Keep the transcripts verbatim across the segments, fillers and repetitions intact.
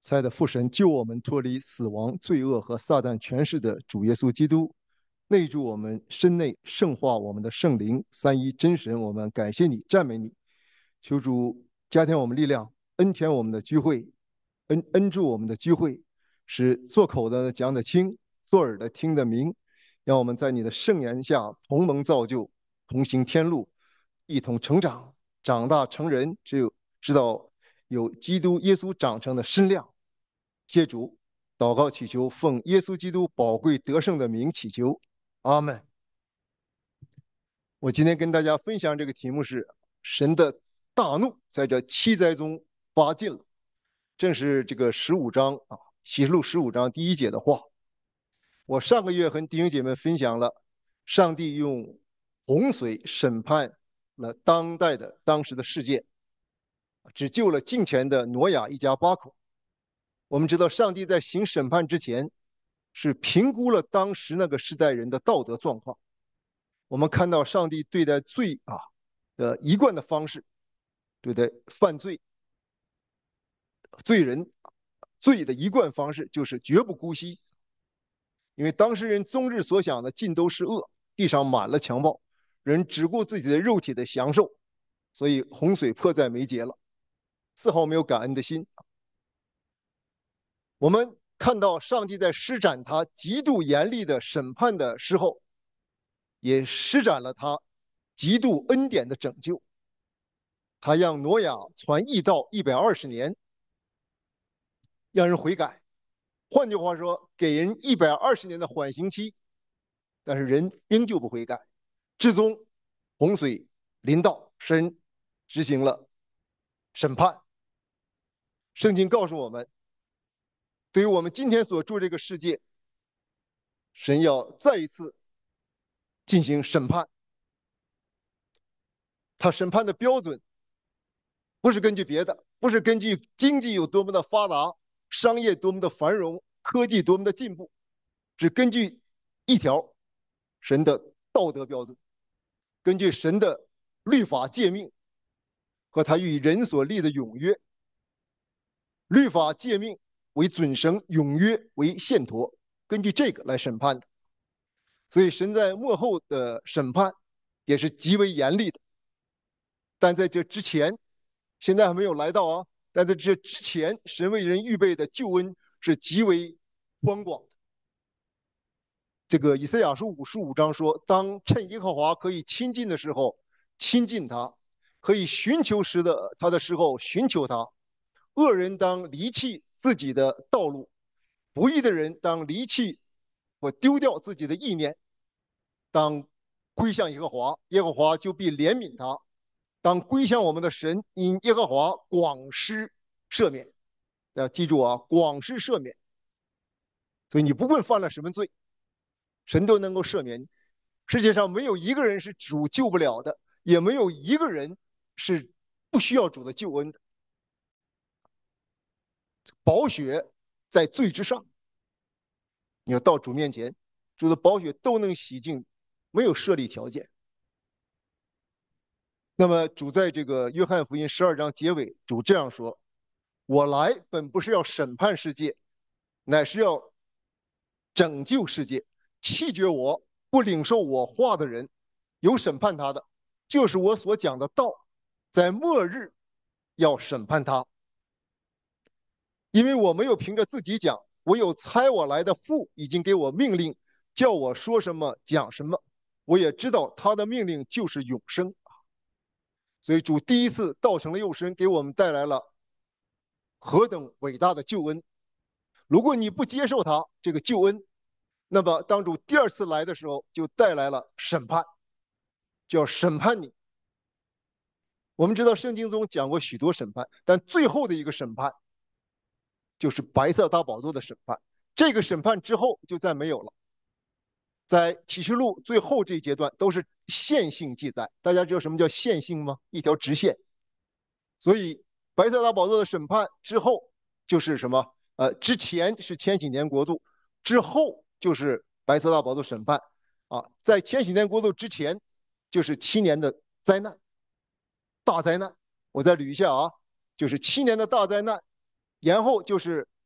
亲爱的父神，救我们脱离死亡、罪恶和撒旦权势的主耶稣基督，内住我们身内，圣化我们的圣灵。三一真神，我们感谢你，赞美你。求主加添我们力量，恩甜我们的聚会，恩恩助我们的聚会，使做口的讲得清，做耳的听得明。让我们在你的圣言下同盟造就，同行天路，一同成长，长大成人，只有知道有基督耶稣长成的身量。谢主，祷告祈求，奉耶稣基督宝贵得胜的名祈求，阿门。我今天跟大家分享这个题目是神的大怒在这七灾中发尽了，正是这个十五章啊，启示录十五章第一节的话。我上个月和弟兄姐妹分享了上帝用洪水审判了当代的当时的世界，只救了近前的挪亚一家八口。我们知道上帝在行审判之前是评估了当时那个时代人的道德状况。我们看到上帝对待罪啊的一贯的方式，对待犯罪罪人罪的一贯方式就是绝不姑息。因为当时人终日所想的尽都是恶，地上满了强暴，人只顾自己的肉体的享受，所以洪水迫在眉睫了，丝毫没有感恩的心。我们看到上帝在施展他极度严厉的审判的时候，也施展了他极度恩典的拯救。他让挪亚传义道一百二十年，让人悔改。换句话说，给人一百二十年的缓刑期，但是人仍旧不悔改，至终洪水临到，神执行了审判。圣经告诉我们，对于我们今天所住这个世界，神要再一次进行审判。他审判的标准不是根据别的，不是根据经济有多么的发达，商业多么的繁荣，科技多么的进步，是根据一条神的道德标准，根据神的律法诫命和他与人所立的永约。律法诫命为准绳，永约为线砣，根据这个来审判的。所以神在末后的审判也是极为严厉的。但在这之前，现在还没有来到啊，但在这之前，神为人预备的救恩是极为宽广的。这个以赛亚书五十五章说，当趁耶和华可以亲近的时候亲近他，可以寻求时的他的时候寻求他。恶人当离弃自己的道路，不义的人当离弃或丢掉自己的意念，当归向耶和华，耶和华就必怜悯他。当归向我们的神，因耶和华广施赦免。要记住啊，广施赦免。所以你不论犯了什么罪，神都能够赦免你。世界上没有一个人是主救不了的，也没有一个人是不需要主的救恩的。宝血在罪之上，你要到主面前，主的宝血都能洗净，没有设立条件。那么主在这个约翰福音十二章结尾，主这样说：我来本不是要审判世界，乃是要拯救世界。弃绝我不领受我话的人，有审判他的，就是我所讲的道，在末日要审判他。因为我没有凭着自己讲，我有差我来的父已经给我命令，叫我说什么讲什么。我也知道他的命令就是永生。所以主第一次道成了肉身，给我们带来了何等伟大的救恩。如果你不接受他这个救恩，那么当主第二次来的时候，就带来了审判，就要审判你。我们知道圣经中讲过许多审判，但最后的一个审判就是白色大宝座的审判。这个审判之后就再没有了。在启示录最后这一阶段都是线性记载，大家知道什么叫线性吗？一条直线。所以白色大宝座的审判之后就是什么？呃，之前是千禧年国度，之后就是白色大宝座审判啊。在千禧年国度之前，就是七年的灾难，大灾难。我再捋一下啊，就是七年的大灾难，然后就是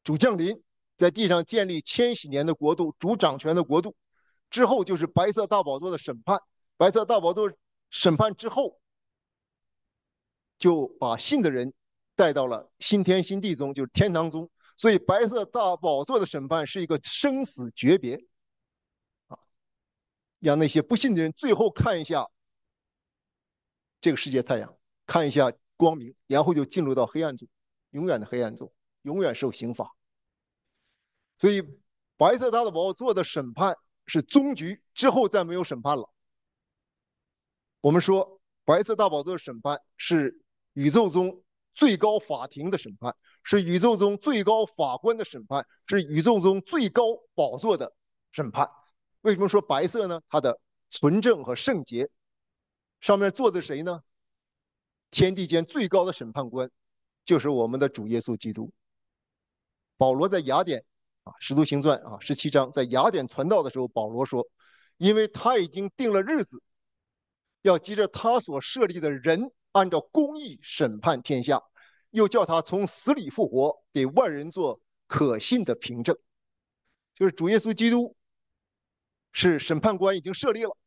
主降临，在地上建立千禧年的国度，主掌权的国度。之后就是白色大宝座的审判，白色大宝座审判之后，就把信的人带到了新天新地中，就是天堂中。所以白色大宝座的审判是一个生死诀别，啊，让那些不信的人最后看一下这个世界太阳，看一下光明，然后就进入到黑暗中，永远的黑暗中，永远受刑罚。所以白色大宝座的审判是终局，之后再没有审判了。我们说白色大宝座的审判是宇宙中最高法庭的审判，是宇宙中最高法官的审判，是宇宙中最高宝座的审判。为什么说白色呢？它的纯正和圣洁。上面坐的谁呢？天地间最高的审判官，就是我们的主耶稣基督。保罗在雅典啊，《使徒行传》啊十七章，在雅典传道的时候，保罗说，因为他已经定了日子，要急着他所设立的人按照公义审判天下，又叫他从死里复活，给万人做可信的凭证。就是主耶稣基督是审判官，已经设立了，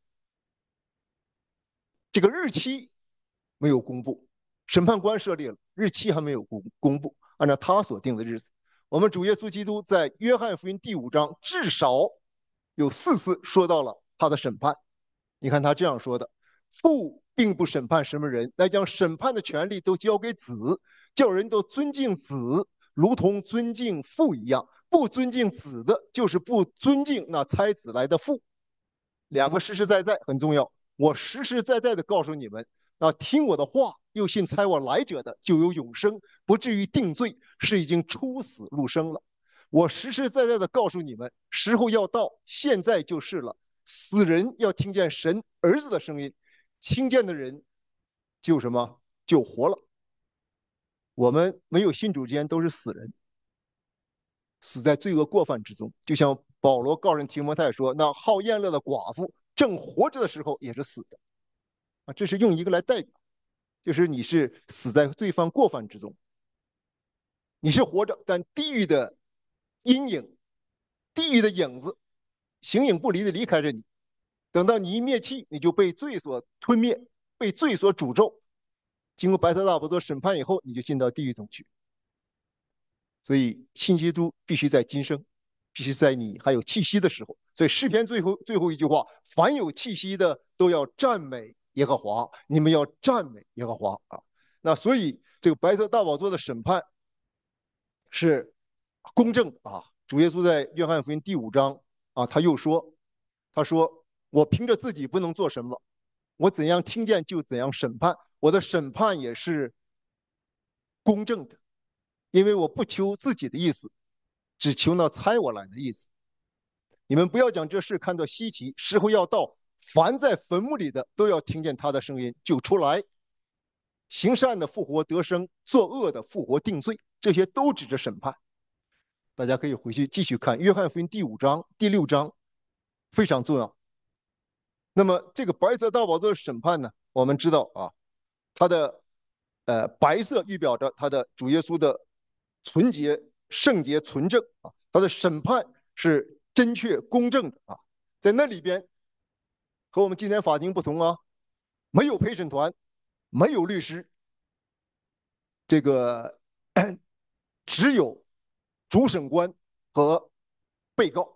这个日期没有公布，审判官设立了，日期还没有公公布，按照他所定的日子。我们主耶稣基督在约翰福音第五章至少有四次说到了他的审判。你看他这样说的：父并不审判什么人，来将审判的权利都交给子，叫人都尊敬子，如同尊敬父一样。不尊敬子的，就是不尊敬那差子来的父。两个实实在在很重要。我实实在在的告诉你们，那听我的话又信差我来者的，就有永生，不至于定罪，是已经出死入生了。我实实在在的告诉你们，时候要到，现在就是了。死人要听见神儿子的声音，听见的人就什么就活了。我们没有信主之前都是死人，死在罪恶过犯之中。就像保罗告诉提摩太说，那好宴乐的寡妇正活着的时候也是死的啊，这是用一个来代表，就是你是死在罪犯过犯之中，你是活着，但地狱的阴影、地狱的影子形影不离的离开着你。等到你一灭气，你就被罪所吞灭，被罪所诅咒。经过白色大宝座审判以后，你就进到地狱中去。所以信基督必须在今生，必须在你还有气息的时候。所以诗篇最后最后一句话：凡有气息的都要赞美耶和华，你们要赞美耶和华啊。那所以这个白色大宝座的审判是公正的啊。主耶稣在约翰福音第五章啊，他又说，他说我凭着自己不能做什么，我怎样听见就怎样审判，我的审判也是公正的，因为我不求自己的意思，只求那差我来的意思。你们不要将这事看作稀奇，时候要到，凡在坟墓里的都要听见他的声音，就出来。行善的复活得生，作恶的复活定罪，这些都指着审判。大家可以回去继续看约翰福音第五章、第六章，非常重要。那么这个白色大宝座的审判呢，我们知道啊，它的呃白色预表着他的主耶稣的纯洁、圣洁、纯正啊，他的审判是真确、公正的啊。在那里边和我们今天法庭不同啊，没有陪审团，没有律师，这个只有主审官和被告。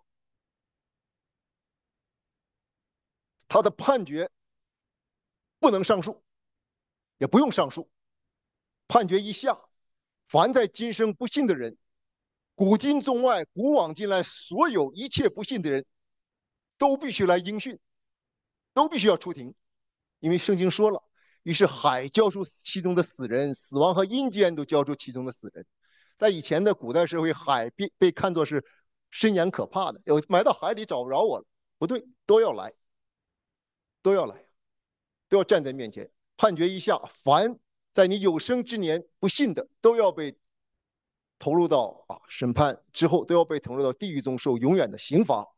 他的判决不能上诉，也不用上诉。判决一下，凡在今生不信的人，古今中外、古往今来，所有一切不信的人，都必须来应讯，都必须要出庭，因为圣经说了，于是海交出其中的死人，死亡和阴间都交出其中的死人。在以前的古代社会，海被被看作是深严可怕的，有埋到海里找不着我了。不对，都要来，都要来，都要站在面前。判决一下，凡在你有生之年不信的，都要被投入到啊审判之后，都要被投入到地狱中受永远的刑罚。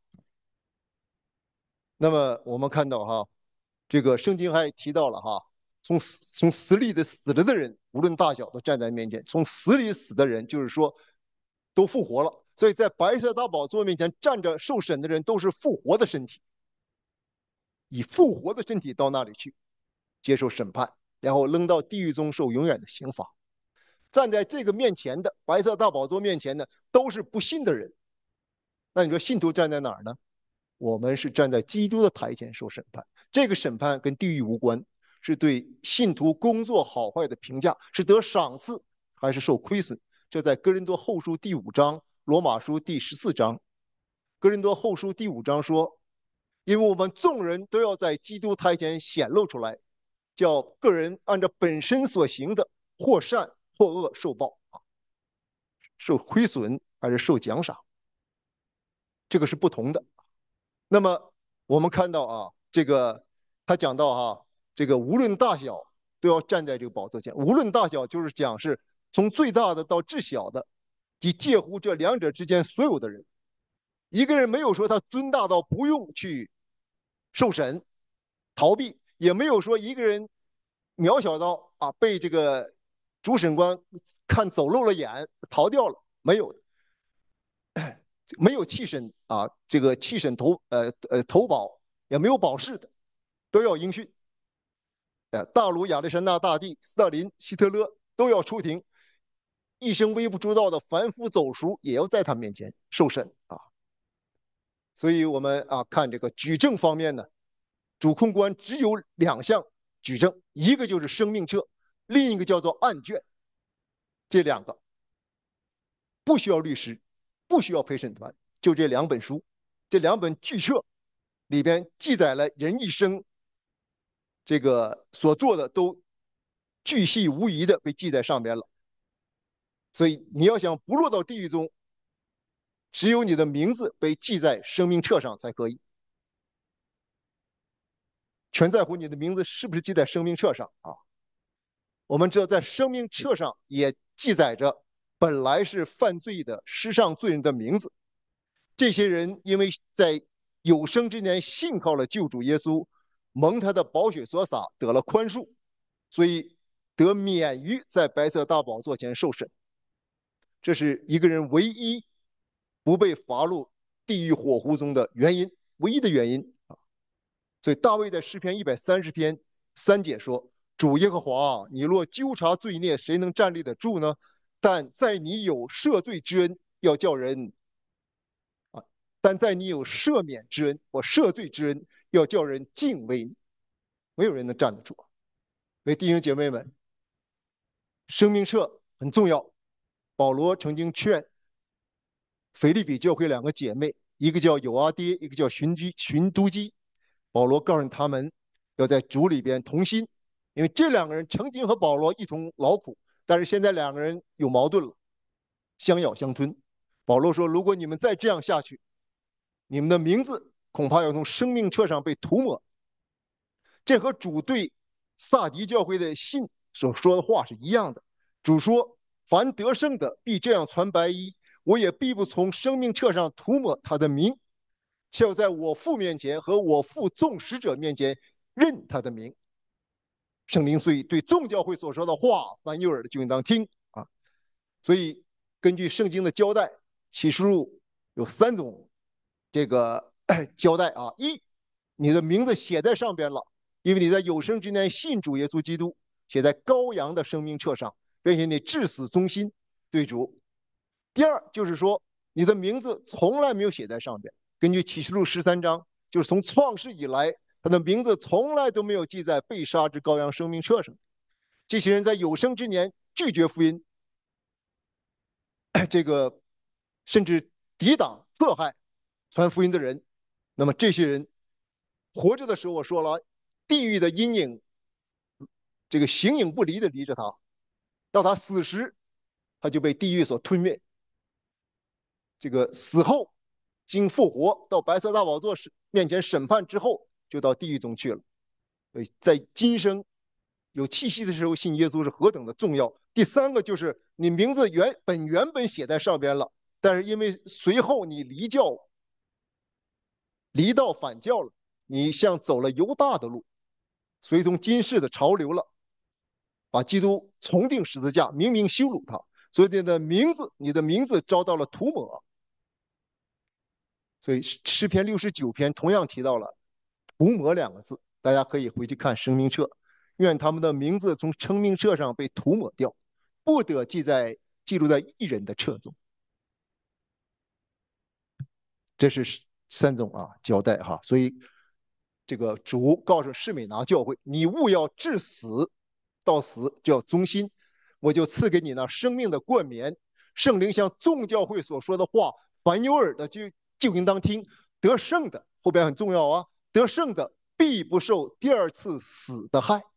那么我们看到哈，这个圣经还提到了哈，从死从死里的死了的人，无论大小，都站在面前。从死里死的人，就是说都复活了。所以在白色大宝座面前站着受审的人都是复活的身体，以复活的身体到那里去接受审判，然后扔到地狱中受永远的刑罚。站在这个面前的白色大宝座面前呢，都是不信的人。那你说信徒站在哪儿呢？我们是站在基督的台前受审判，这个审判跟地狱无关，是对信徒工作好坏的评价，是得赏赐还是受亏损。这在哥林多后书第五章、罗马书第十四章。哥林多后书第五章说，因为我们众人都要在基督台前显露出来，叫个人按照本身所行的，或善或恶受报，受亏损还是受奖赏，这个是不同的。那么我们看到啊，这个他讲到哈、啊，这个无论大小都要站在这个宝座前。无论大小就是讲是从最大的到至小的，即介乎这两者之间所有的人。一个人没有说他尊大到不用去受审、逃避，也没有说一个人渺小到啊被这个主审官看走漏了眼逃掉了，没有的。没有弃审啊，这个弃审投呃呃投保也没有保释的，都要应讯。呃，大卢亚历山大大帝、斯大林、希特勒都要出庭，一生微不足道的凡夫走卒也要在他面前受审啊。所以我们啊看这个举证方面呢，主控官只有两项举证，一个就是生命册，另一个叫做案卷，这两个不需要律师，不需要陪审团，就这两本书，这两本巨册里边记载了人一生这个所做的都巨细无遗的被记在上边了。所以你要想不落到地狱中，只有你的名字被记在生命册上才可以。全在乎你的名字是不是记在生命册上啊？我们知道，在生命册上也记载着本来是犯罪的世上罪人的名字。这些人因为在有生之年信靠了救主耶稣，蒙他的宝血所洒，得了宽恕，所以得免于在白色大宝座前受审。这是一个人唯一不被罚入地狱火湖中的原因，唯一的原因啊。所以大卫在诗篇一百三十篇三节说：“主耶和华，你若纠察罪孽，谁能站立得住呢？但在你有赦罪之恩，要叫人啊；但在你有赦免之恩，或赦罪之恩，要叫人敬畏你。没有人能站得住。”所以弟兄姐妹们，生命册很重要。保罗曾经劝腓立比教会两个姐妹，一个叫友阿爹，一个叫寻基寻都基。保罗告诉他们要在主里边同心，因为这两个人曾经和保罗一同劳苦，但是现在两个人有矛盾了，相咬相吞。保罗说：“如果你们再这样下去，你们的名字恐怕要从生命册上被涂抹。”这和主对撒狄教会的信所说的话是一样的。主说：“凡得胜的必这样穿白衣，我也必不从生命册上涂抹他的名，却要在我父面前和我父众使者面前认他的名。”圣灵所以对众教会所说的话，凡有耳的就应当听啊。所以根据圣经的交代，启示录有三种这个交代啊：一，你的名字写在上边了，因为你在有生之年信主耶稣基督，写在羔羊的生命册上，并且你至死忠心对主。第二就是说，你的名字从来没有写在上边。根据启示录十三章，就是从创世以来，他的名字从来都没有记在被杀之羔羊生命册上。这些人在有生之年拒绝福音，这个甚至抵挡迫害传福音的人，那么这些人活着的时候，我说了，地狱的阴影，这个形影不离的离着他，到他死时，他就被地狱所吞灭。这个死后经复活到白色大宝座面前审判之后，就到地狱中去了。所以在今生有气息的时候信耶稣是何等的重要。第三个就是你名字原本原本写在上边了，但是因为随后你离教离道反教了，你像走了犹大的路，随从今世的潮流了，把基督重定十字架，明明羞辱他， 所以你的名字，你的名字遭到了涂抹。所以诗篇六十九篇同样提到了涂抹两个字，大家可以回去看生命册，愿他们的名字从生命册上被涂抹掉，不得记在记录在一人的册中。这是三种啊交代哈，所以这个主告诉士美拿教会，你务要至死，到死就要忠心，我就赐给你那生命的冠冕。圣灵像众教会所说的话，凡有耳的就就应当听。得胜的后边很重要啊，得胜的必不受第二次死的害。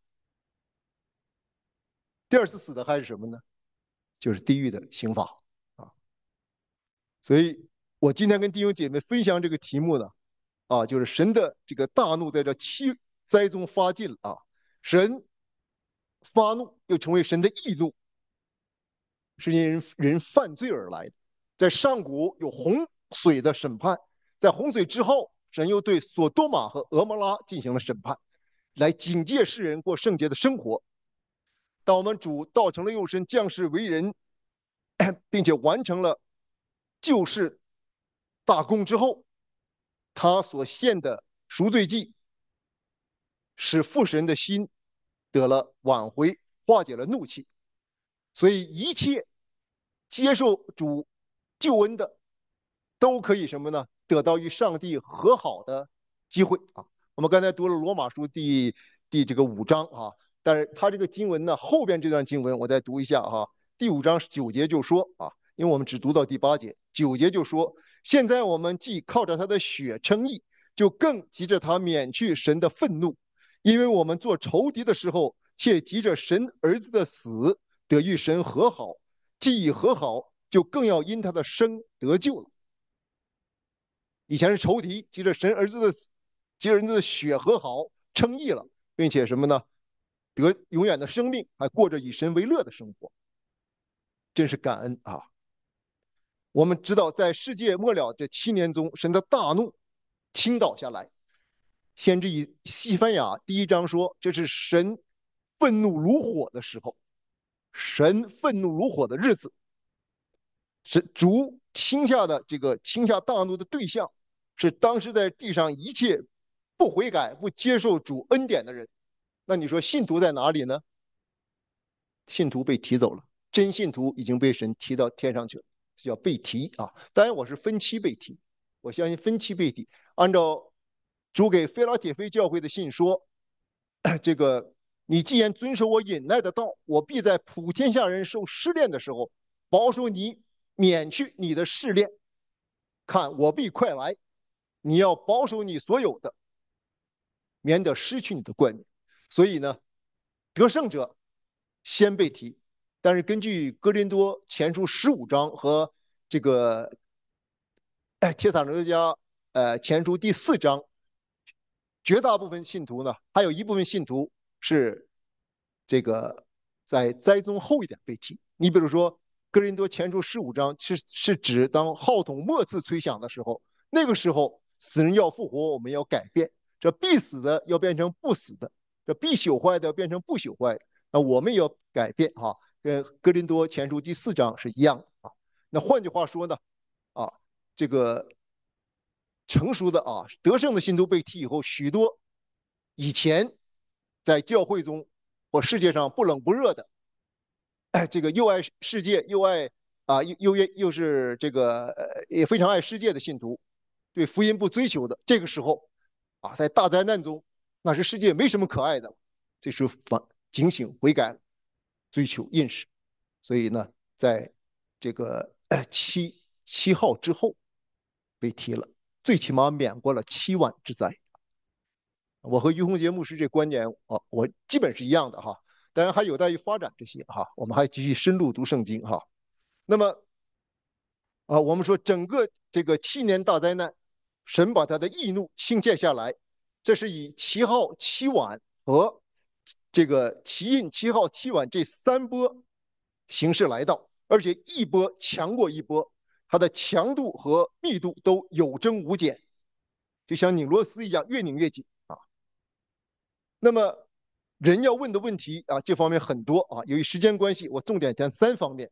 第二次死的害是什么呢？就是地狱的刑罚啊。所以我今天跟弟兄姐妹分享这个题目呢，啊，就是神的这个大怒在这七灾中发尽了啊，神发怒又成为神的易怒，是因人人犯罪而来的。在上古有洪水的审判，在洪水之后，神又对索多玛和俄摩拉进行了审判，来警戒世人过圣洁的生活。当我们主道成了肉身，降世为人，并且完成了救世大功之后，他所献的赎罪祭，使父神的心得了挽回，化解了怒气。所以一切接受主救恩的，都可以什么呢？得到与上帝和好的机会啊！我们刚才读了罗马书第第这个五章啊，但是他这个经文呢，后边这段经文我再读一下哈、啊。第五章九节就说啊，因为我们只读到第八节，九节就说：现在我们既靠着他的血称义，就更急着他免去神的愤怒，因为我们做仇敌的时候，且急着神儿子的死得与神和好，既已和好，就更要因他的生得救了。以前是仇敌，急着神儿子的，急着儿子的血和好，称义了，并且什么呢？得永远的生命，还过着以神为乐的生活，真是感恩啊！我们知道，在世界末了这七年中，神的大怒倾倒下来。先知以西番雅第一章说，这是神愤怒如火的时候，神愤怒如火的日子。是主倾下的这个倾下大怒的对象，是当时在地上一切不悔改、不接受主恩典的人。那你说信徒在哪里呢？信徒被提走了，真信徒已经被神提到天上去了，这叫被提啊。当然我是分期被提，我相信分期被提。按照主给腓拉铁非教会的信说，这个你既然遵守我忍耐的道，我必在普天下人受试炼的时候，保守你免去你的试炼。看，我必快来，你要保守你所有的，免得失去你的冠冕。所以呢，得胜者先被提，但是根据哥林多前书十五章和这个哎帖撒罗尼迦呃前书第四章，绝大部分信徒呢，还有一部分信徒是这个在灾中后一点被提。你比如说哥林多前书十五章是是指当号筒末次吹响的时候，那个时候死人要复活，我们要改变，这必死的要变成不死的，这必朽坏的要变成不朽坏的，那我们也要改变哈、啊，跟哥林多前书第四章是一样的啊。那换句话说呢，啊，这个成熟的啊得胜的信徒被提以后，许多以前在教会中或世界上不冷不热的，哎，这个又爱世界又爱啊又又又是这个呃也非常爱世界的信徒，对福音不追求的，这个时候啊，在大灾难中，那是世界没什么可爱的，这时候反警醒悔改，追求认识，所以呢，在这个七七号之后被提了，最起码免过了七万之灾。我和于洪杰牧师这观点啊，我基本是一样的哈，当然还有待于发展这些哈，我们还继续深入读圣经哈。那么啊，我们说整个这个七年大灾难，神把他的义怒倾泻下来，这是以七号、七晚和这个七印、七号、七晚这三波形式来到，而且一波强过一波，它的强度和密度都有增无减，就像拧螺丝一样，越拧越紧啊。那么人要问的问题啊，这方面很多啊，由于时间关系，我重点谈三方面啊。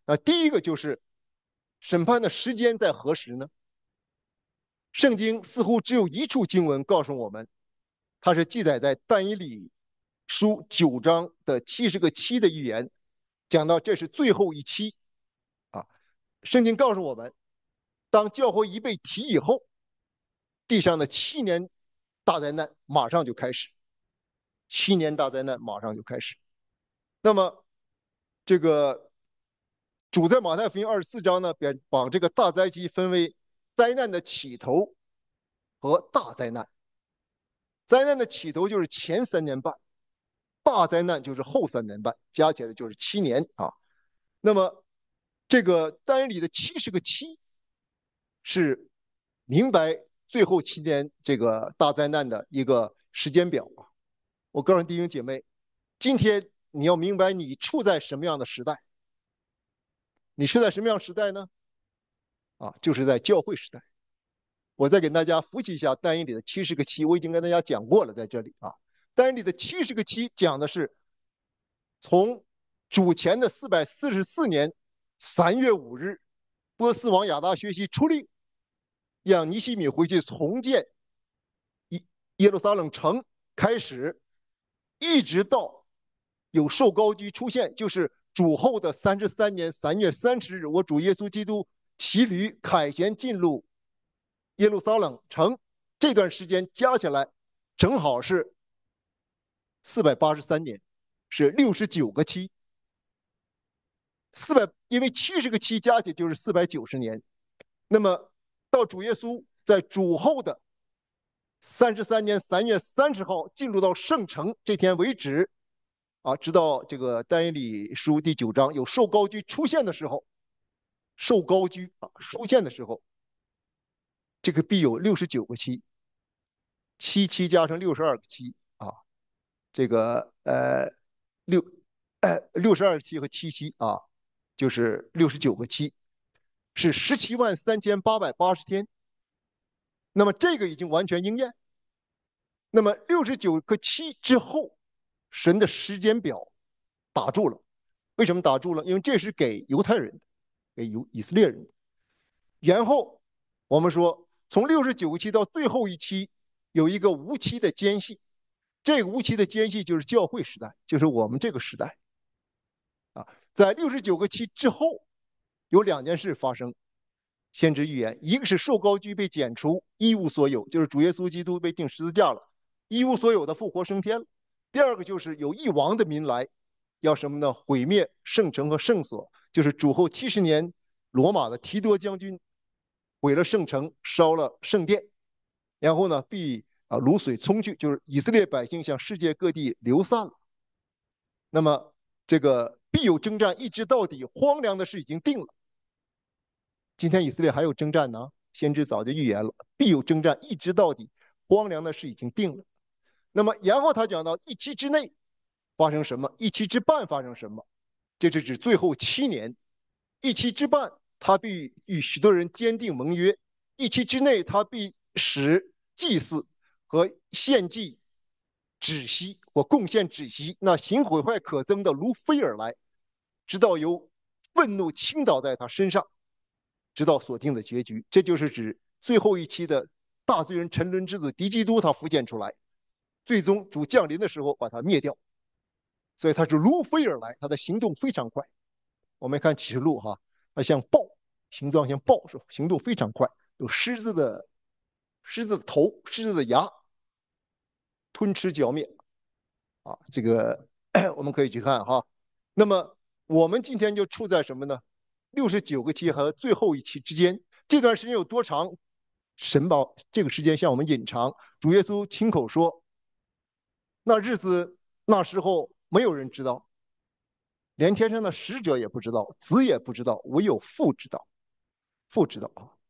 啊，第一个就是审判的时间在何时呢？圣经似乎只有一处经文告诉我们，它是记载在但以理书九章的七十个七的预言，讲到这是最后一期啊。圣经告诉我们，当教会一被提以后，地上的七年大灾难马上就开始，七年大灾难马上就开始。那么这个主在马太福音二十四章呢，便把这个大灾期分为灾难的起头和大灾难。灾难的起头就是前三年半，大灾难就是后三年半，加起来就是七年啊。那么这个但以理的七十个七是明白最后七年这个大灾难的一个时间表啊。我告诉弟兄姐妹，今天你要明白你处在什么样的时代。你是在什么样的时代呢？啊，就是在教会时代。我再给大家复习一下但以理的七十个七，我已经跟大家讲过了，在这里啊。但以理的七十个七讲的是从主前的四百四十四年三月五日，波斯王亚达薛西出令，让尼希米回去重建耶耶路撒冷城开始，一直到有受膏居出现，就是主后的三十三年三月三十日，我主耶稣基督骑驴凯旋进入耶路撒冷城，这段时间加起来正好是四百八十三年，是六十九个期。四百，因为七十个期加起来就是四百九十年。那么到主耶稣在主后的三十三年三月三十号进入到圣城这天为止，啊，直到这个但以理书第九章有受膏居出现的时候，受膏居啊出现的时候，这个必有六十九个期，七七加上六十二个期啊，这个呃六呃六十二期和七期啊，就是六十九个期，是十七万三千八百八十天。那么这个已经完全应验。那么六十九个期之后，神的时间表打住了。为什么打住了？因为这是给犹太人的，给犹以色列人的。然后我们说，从六十九个期到最后一期，有一个无期的间隙。这个无期的间隙就是教会时代，就是我们这个时代。啊，在六十九个期之后，有两件事发生。先知预言，一个是受膏居被剪除，一无所有，就是主耶稣基督被钉十字架了，一无所有的复活升天了。第二个就是有一王的民来，要什么呢？毁灭圣城和圣所，就是主后七十年，罗马的提多将军毁了圣城，烧了圣殿，然后呢，必啊如水冲去，就是以色列百姓向世界各地流散了。那么这个必有征战，一直到底，荒凉的事已经定了。今天以色列还有征战呢，先知早就预言了，必有征战，一直到底，荒凉的事已经定了。那么然后他讲到一期之内发生什么，一期之半发生什么，这是指最后七年。一期之半，他必与许多人坚定盟约；一期之内，他必使祭祀和献祭止息或贡献止息，那行毁坏可憎的如飞而来，直到由愤怒倾倒在他身上，直到所定的结局。这就是指最后一期的大罪人沉沦之子敌基督他浮现出来，最终主降临的时候把他灭掉。所以他是如飞而来，他的行动非常快。我们看启示录哈，它像豹，形状像豹，是行动非常快，有狮子的狮子的头，狮子的牙，吞吃剿灭啊。这个我们可以去看哈。那么我们今天就处在什么呢？六十九个期和最后一期之间，这段时间有多长？神把这个时间向我们隐藏。主耶稣亲口说：“那日子那时候没有人知道，连天上的使者也不知道，子也不知道，唯有父知道。父知道啊，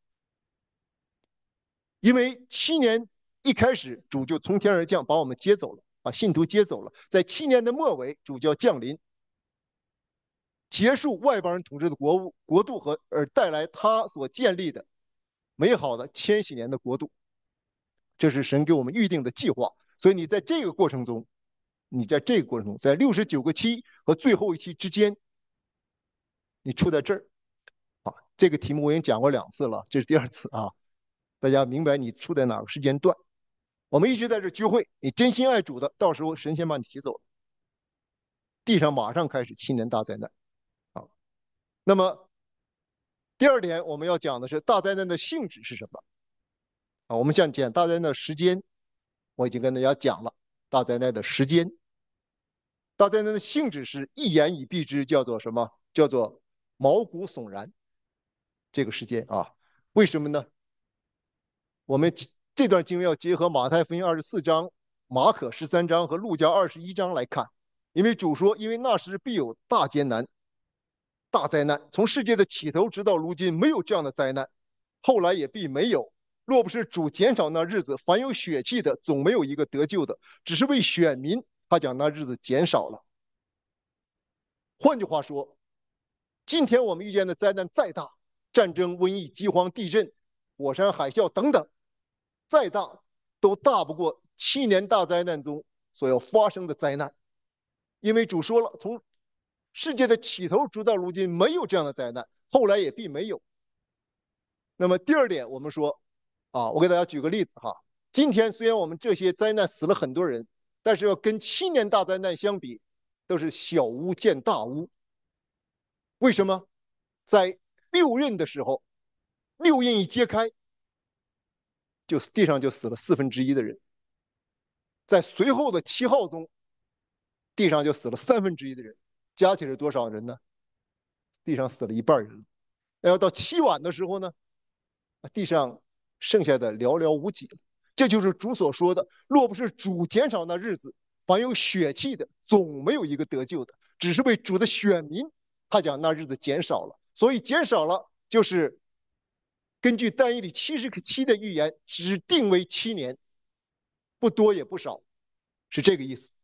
因为七年一开始，主就从天而降，把我们接走了，把信徒接走了。在七年的末尾，主就要降临，结束外邦人统治的国务国度和而带来他所建立的美好的千禧年的国度。这是神给我们预定的计划。所以你在这个过程中，你在这个过程中，在六十九个期和最后一期之间， 你出在这儿啊。这个题目我已经讲过两次了，这是第二次啊。大家明白你出在哪个时间段？我们一直在这聚会，你真心爱主的，到时候神仙把你提走了，地上马上开始七年大灾难啊。那么第二点我们要讲的是大灾难的性质是什么啊？我们想讲大灾难的时间，我已经跟大家讲了大灾难的时间。大灾难的性质是一言以蔽之，叫做什么？叫做毛骨悚然。这个时间啊，为什么呢？我们这段经文要结合马太福音二十四章、马可十三章和路加二十一章来看，因为主说，因为那时必有大艰难、大灾难，从世界的起头直到如今，没有这样的灾难，后来也必没有。若不是主减少那日子，凡有血气的，总没有一个得救的，只是为选民，他将那日子减少了。换句话说，今天我们遇见的灾难再大，战争、瘟疫、饥荒、地震、火山、海啸等等，再大都大不过七年大灾难中所要发生的灾难。因为主说了，从世界的起头直到如今，没有这样的灾难，后来也必没有。那么第二点，我们说啊，我给大家举个例子哈。今天虽然我们这些灾难死了很多人，但是要跟七年大灾难相比，都是小巫见大巫。为什么？在六印的时候，六印一揭开，就地上就死了四分之一的人。在随后的七号中，地上就死了三分之一的人，加起来多少人呢？地上死了一半人。要到七晚的时候呢，地上剩下的寥寥无几了。这就是主所说的：若不是主减少那日子，凡有血气的，总没有一个得救的。只是为主的选民，他讲那日子减少了，所以减少了就是根据但以理七十七的预言，只定为七年，不多也不少，是这个意思。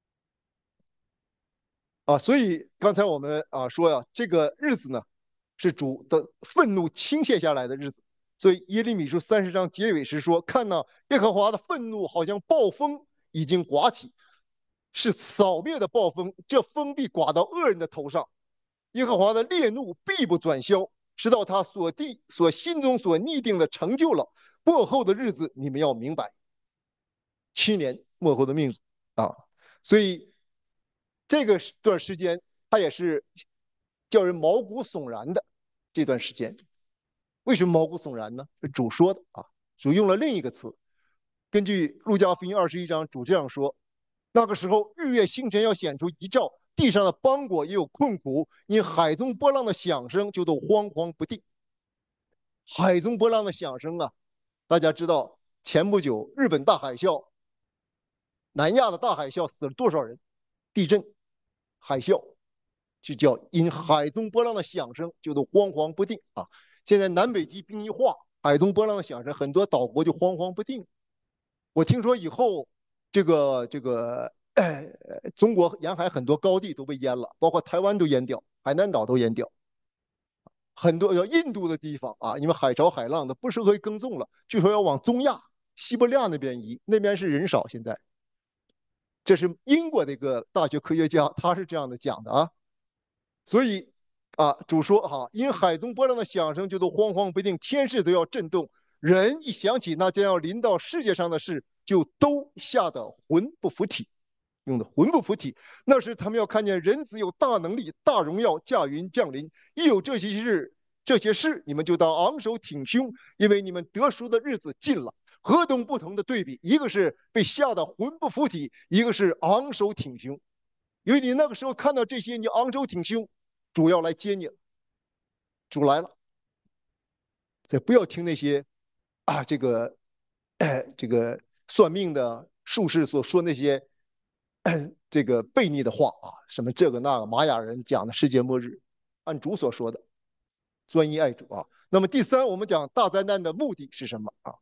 啊，所以刚才我们啊说呀，这个日子呢，是主的愤怒倾泻下来的日子。所以耶利米书三十章结尾时说：“看呐，耶和华的愤怒好像暴风已经刮起，是扫灭的暴风，这风必刮到恶人的头上。耶和华的烈怒必不转消，直到他所定、所心中所拟定的成就了。末后的日子，你们要明白，七年末后的命啊。所以这个段时间，它也是叫人毛骨悚然的这段时间。为什么毛骨悚然呢？是主说的啊，主用了另一个词。根据路加福音二十一章，主这样说：那个时候，日月星辰要显出一兆，地上的邦国也有困苦，因海中波浪的响声就都惶惶不定。海中波浪的响声啊，大家知道，前不久日本大海啸、南亚的大海啸死了多少人？地震、海啸，就叫因海中波浪的响声就都惶惶不定啊。现在南北极冰一化，海中波浪的响声，很多岛国就惶惶不定。我听说以后这个这个、呃、中国沿海很多高地都被淹了，包括台湾都淹掉，海南岛都淹掉。很多要印度的地方啊，因为海潮海浪的不适合耕种了，据说要往中亚、西伯利亚那边移，那边是人少。现在，这是英国的一个大学科学家，他是这样的讲的啊。所以啊，主说哈，因海中波浪的响声就都惶惶不定，天势都要震动。人一想起那将要临到世界上的事，就都吓得魂不附体。用的魂不附体。那时他们要看见人子有大能力、大荣耀驾云降临。一有这些事，这些事，你们就当昂首挺胸，因为你们得赎的日子近了。何等不同的对比！一个是被吓得魂不附体，一个是昂首挺胸。因为你那个时候看到这些，你昂首挺胸，主要来接你了，主来了。所以不要听那些啊，这个，哎，这个算命的术士所说那些这个悖逆的话啊，什么这个那个，玛雅人讲的世界末日，按主所说的，专一爱主啊。那么第三，我们讲大灾难的目的是什么啊？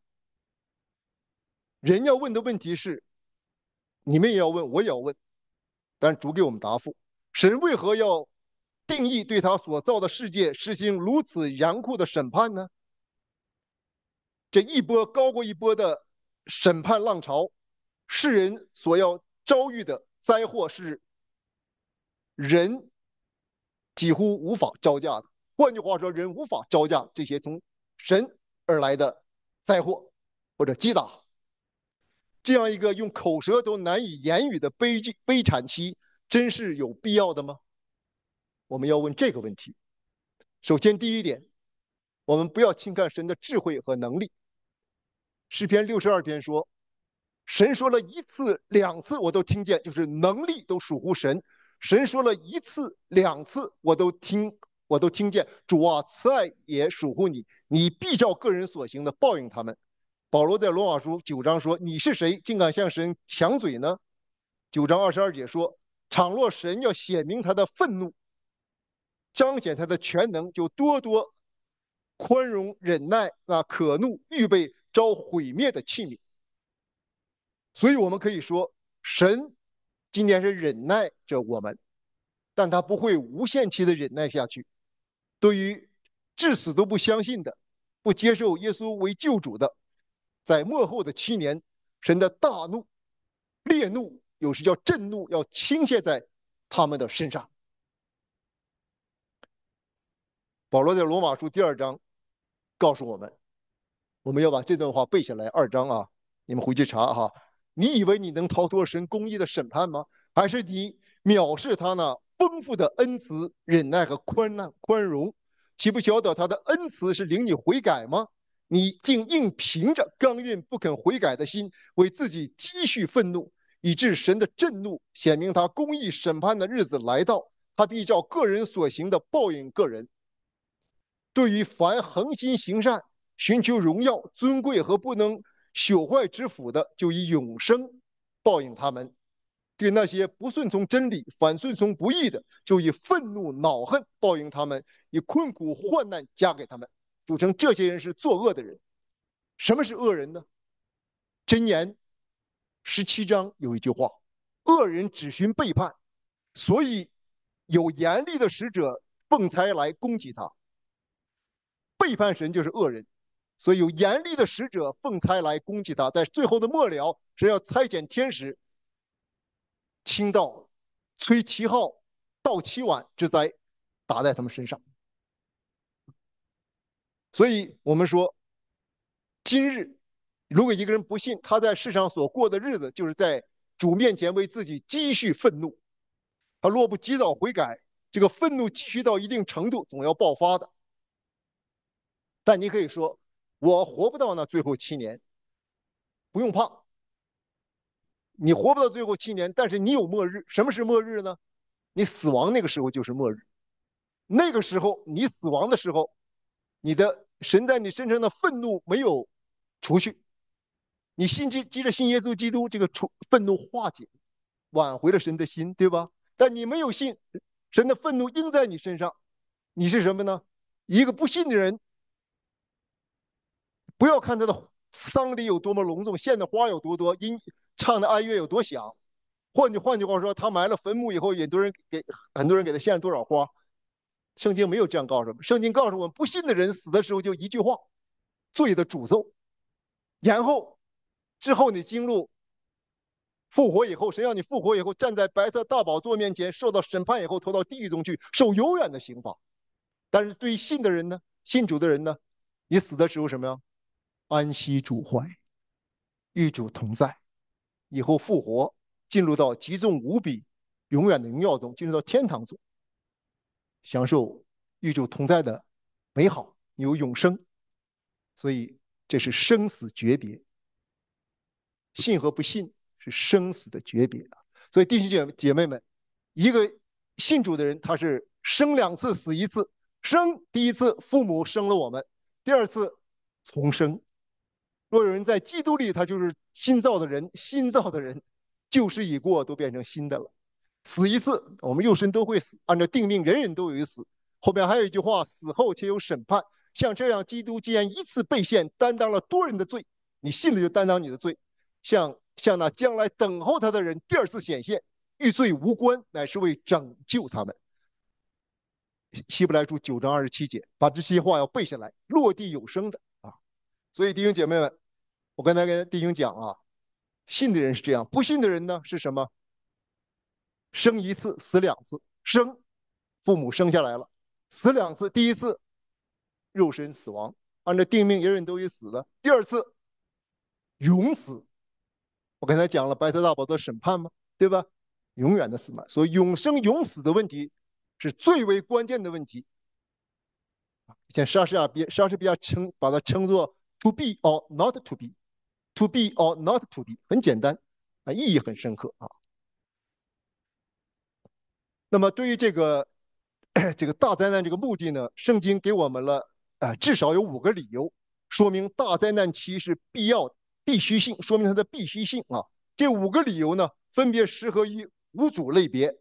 人要问的问题是，你们也要问，我也要问，但主给我们答复：神为何要定义对他所造的世界实行如此严酷的审判呢？这一波高过一波的审判浪潮，世人所要遭遇的灾祸是人几乎无法招架的。换句话说，人无法招架这些从神而来的灾祸或者击打。这样一个用口舌都难以言语的悲剧悲惨期，真是有必要的吗？我们要问这个问题。首先，第一点，我们不要轻看神的智慧和能力。诗篇六十二篇说，神说了一次两次我都听见，就是能力都属乎神。神说了一次两次我都听我都听见，主啊，慈爱也属乎你，你必照个人所行的报应他们。保罗在罗马书九章说，你是谁竟敢向神抢嘴呢？九章二十二节说，倘若神要显明他的愤怒，彰显他的全能，就多多宽容忍耐那可怒预备遭毁灭的器皿。所以我们可以说，神今天是忍耐着我们，但他不会无限期的忍耐下去。对于至死都不相信的、不接受耶稣为救主的，在末后的七年，神的大怒、烈怒，有时叫震怒，要倾泻在他们的身上。保罗在罗马书第二章告诉我们，我们要把这段话背下来。二章啊，你们回去查哈。你以为你能逃脱神公义的审判吗？还是你藐视他那丰富的恩慈、忍耐和宽难、宽容？岂不晓得他的恩慈是领你悔改吗？你竟硬凭着刚硬不肯悔改的心，为自己积蓄愤怒，以致神的震怒显明他公义审判的日子来到，他必照个人所行的报应个人。对于凡恒心行善、寻求荣耀、尊贵和不能朽坏之福的，就以永生报应他们；对那些不顺从真理、反顺从不义的，就以愤怒、恼恨报应他们，以困苦、患难加给他们。组成这些人是作恶的人。什么是恶人呢？箴言十七章有一句话：恶人只寻背叛，所以有严厉的使者奉差来攻击他。背叛神就是恶人，所以有严厉的使者奉差来攻击他。在最后的末了，神要差遣天使倾倒吹七号到七晚之灾打在他们身上。所以我们说，今日如果一个人不信，他在世上所过的日子，就是在主面前为自己积蓄愤怒。他若不及早悔改，这个愤怒积蓄到一定程度，总要爆发的。但你可以说，我活不到那最后七年，不用怕。你活不到最后七年，但是你有末日。什么是末日呢？你死亡那个时候就是末日。那个时候你死亡的时候，你的神在你身上的愤怒没有除去，你信记记着信耶稣基督，这个除愤怒化解，挽回了神的心，对吧？但你没有信，神的愤怒应在你身上，你是什么呢？一个不信的人。不要看他的丧礼有多么隆重，献的花有多多，音唱的哀乐有多响。换句换句话说，他埋了坟墓以后，很多人给很多人给他献了多少花。圣经没有这样告诉我们，圣经告诉我们，不信的人死的时候就一句话：罪的诅咒。然后之后你经入复活以后，神让你复活以后，站在白色大宝座面前，受到审判以后，投到地狱中去，受永远的刑罚。但是对于信的人呢，信主的人呢，你死的时候什么呀？安息主怀，与主同在，以后复活，进入到极重无比、永远的荣耀中，进入到天堂中，享受与主同在的美好，有永生。所以这是生死诀别，信和不信是生死的诀别。所以弟兄姐姐妹们，一个信主的人，他是生两次，死一次。生第一次，父母生了我们；第二次，重生。若有人在基督里，他就是新造的人，新造的人，旧事已过，都变成新的了。死一次，我们肉身都会死，按照定命，人人都有一死。后面还有一句话：死后且有审判。像这样，基督既然一次被献，担当了多人的罪，你信了就担当你的罪。像像那将来等候他的人，第二次显现，与罪无关，乃是为拯救他们。希伯来书九章二十七节，把这些话要背下来，落地有声的啊。所以弟兄姐妹们，我刚才跟弟兄讲啊，信的人是这样，不信的人呢是什么？生一次，死两次。生父母生下来了，死两次，第一次肉身死亡，按照定命，人人都已死的；第二次永死。我刚才讲了白色大宝座审判吗？对吧？永远的死嘛，所以永生永死的问题是最为关键的问题。像莎士比亚，莎士比亚称把它称作 to be or not to be，to be or not to be，很简单啊，意义很深刻啊。那么对于这个这个大灾难这个目的呢，圣经给我们了啊、呃、至少有五个理由，说明大灾难期是必要的、必须性，说明它的必须性啊。这五个理由呢，分别适合于五组类别，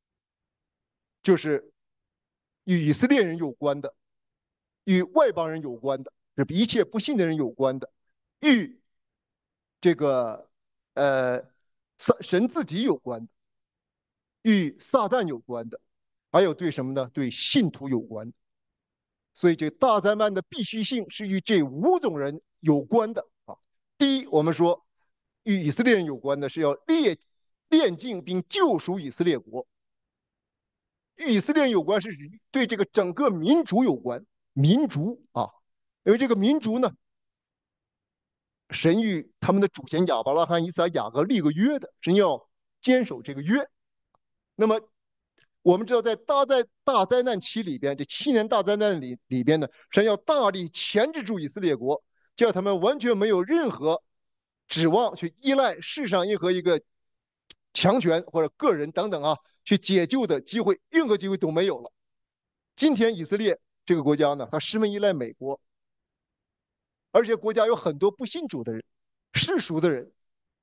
就是与以色列人有关的，与外邦人有关的，是一切不信的人有关的，与这个呃神自己有关的，与撒旦有关的，还有对什么呢？对信徒有关的。所以这大灾难的必须性是与这五种人有关的啊。第一，我们说与以色列人有关的是要列炼净并救赎以色列国；与以色列人有关是对这个整个民族有关，民族啊，因为这个民族呢，神与他们的祖先亚伯拉罕、以撒、雅各立个约的，神要坚守这个约。那么我们知道，在大灾大灾难期里边，这七年大灾难里里边呢，神要大力钳制住以色列国，叫他们完全没有任何指望去依赖世上任何一个强权或者个人等等啊，去解救的机会，任何机会都没有了。今天以色列这个国家呢，它十分依赖美国，而且国家有很多不信主的人、世俗的人，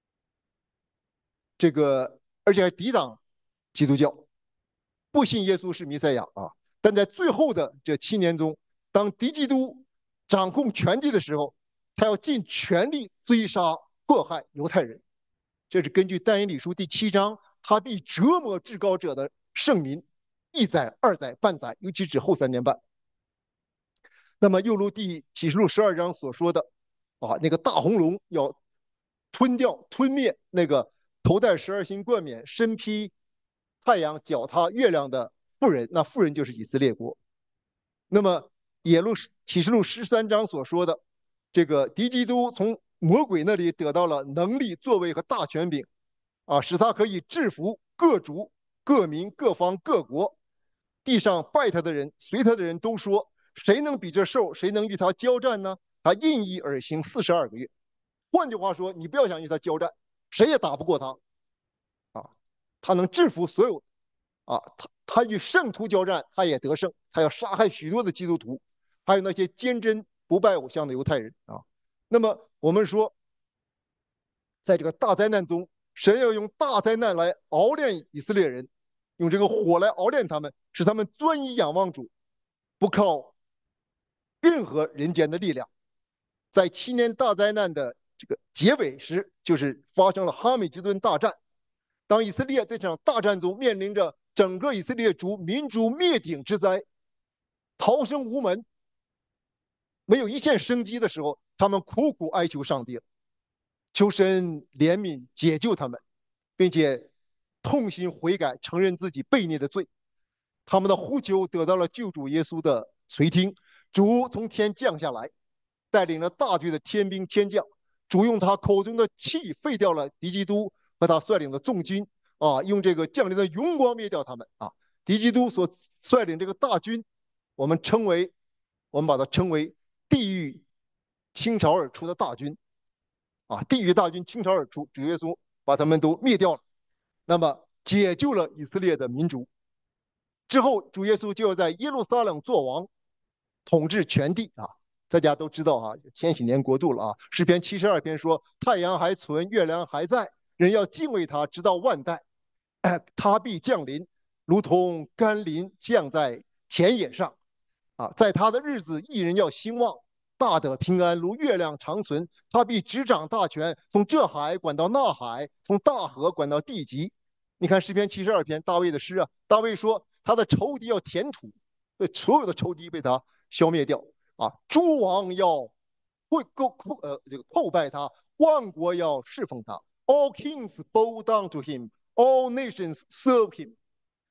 这个而且还抵挡基督教。不信耶稣是弥赛亚啊，但在最后的这七年中，当敌基督掌控权力的时候，他要尽全力追杀迫害犹太人。这是根据但以理书第七章，他必折磨至高者的圣民，一载、二载、半载，尤其指后三年半。那么又如第启示录十二章所说的，啊，那个大红龙要吞掉、吞灭那个头戴十二星冠冕、身披太阳、脚踏月亮的妇人，那妇人就是以色列国。那么也录启示录十三章所说的，这个敌基督从魔鬼那里得到了能力、作为和大权柄，啊，使他可以制服各族、各民、各方、各国。地上拜他的人、随他的人都说：谁能比这兽？谁能与他交战呢？他因义而行四十二个月。换句话说，你不要想与他交战，谁也打不过他。啊，他能制服所有。啊，他他与圣徒交战，他也得胜，他要杀害许多的基督徒，还有那些坚贞不拜偶像的犹太人啊。那么我们说，在这个大灾难中，神要用大灾难来熬炼以色列人，用这个火来熬炼他们，使他们专一仰望主，不靠任何人间的力量。在七年大灾难的这个结尾时，就是发生了哈米吉顿大战。当以色列在这场大战中面临着整个以色列族民族灭顶之灾，逃生无门，没有一线生机的时候，他们苦苦哀求上帝，求神怜悯解救他们，并且痛心悔改，承认自己悖逆的罪。他们的呼求得到了救主耶稣的垂听，主从天降下来，带领了大队的天兵天将，主用他口中的气废掉了敌基督和他率领的众军啊，用这个降临的荣光灭掉他们啊。敌基督所率领这个大军，我们称为，我们把它称为地狱倾巢而出的大军啊，地狱大军倾巢而出，主耶稣把他们都灭掉了，那么解救了以色列的民族。之后，主耶稣就要在耶路撒冷做王，统治全地啊。大家都知道啊，千禧年国度了啊。诗篇七十二篇说：“太阳还存，月亮还在，人要敬畏他，直到万代。他必降临，如同甘霖降在田野上。啊，在他的日子，一人要兴旺，大得平安，如月亮长存。他必执掌大权，从这海管到那海，从大河管到地极。”你看诗篇七十二篇，大卫的诗啊，大卫说他的仇敌要填土，所有的仇敌被他消灭掉啊！诸王要会够呃这个叩拜他，万国要侍奉他。All kings bow down to him, all nations serve him。